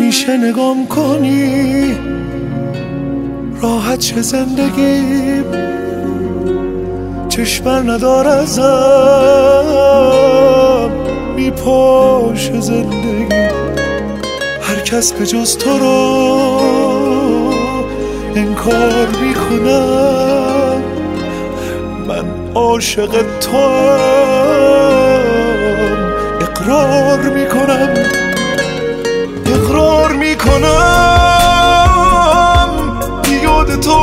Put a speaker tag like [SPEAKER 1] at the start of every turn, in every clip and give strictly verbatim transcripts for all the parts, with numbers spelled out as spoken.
[SPEAKER 1] میشه نگام کنی راحت شه زندگیم، چشمر ندار ازم میپاشه زندگی. هر کس به جز تو رو انکار میکنم، من عاشق توام اقرار میکنم، اقرار میکنم یاد تو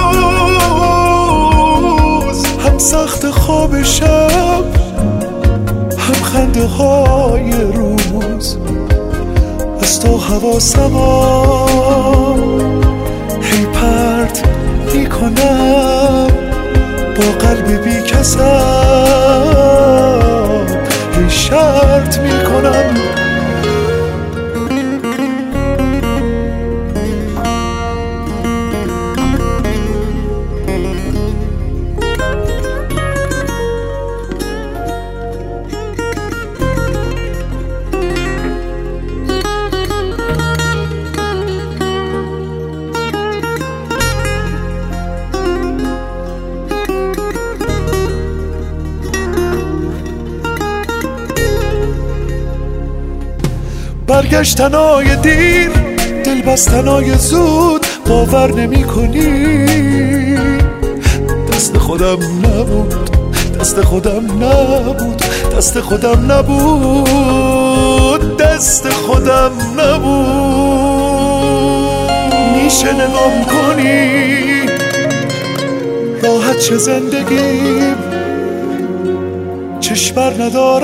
[SPEAKER 1] هنوز هم سخت خواب شب هم خنده های روز. از تو حواسمو هی پرت میکنم، با قلب بی کسم هی شرط میکنم. برگشتنای دیر، دل بستنای زود، باور نمی کنی دست خودم نبود، دست خودم نبود، دست خودم نبود، دست خودم نبود. میشه نگام کنی راحت شه زندگیم، چشمر ندار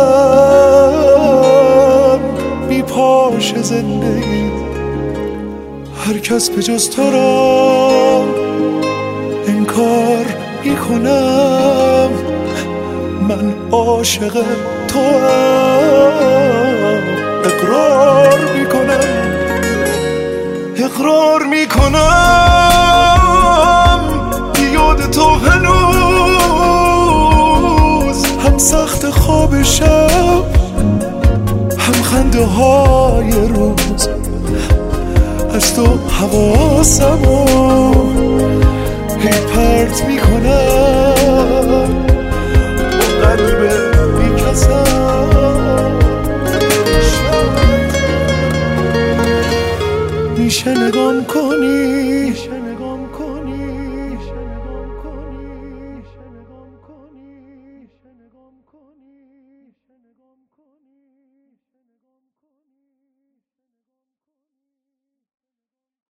[SPEAKER 1] ازم میپاشه زندگی. هر کس به جز تو را انکار میکنم، من عاشق توام اقرار میکنم، اقرار میکنم یاد تو هنوز هم سخت خواب شب هم خنده های روز. از تو حواسمو هی پرت میکنم، با قلب بیکسم میشه نگام کنی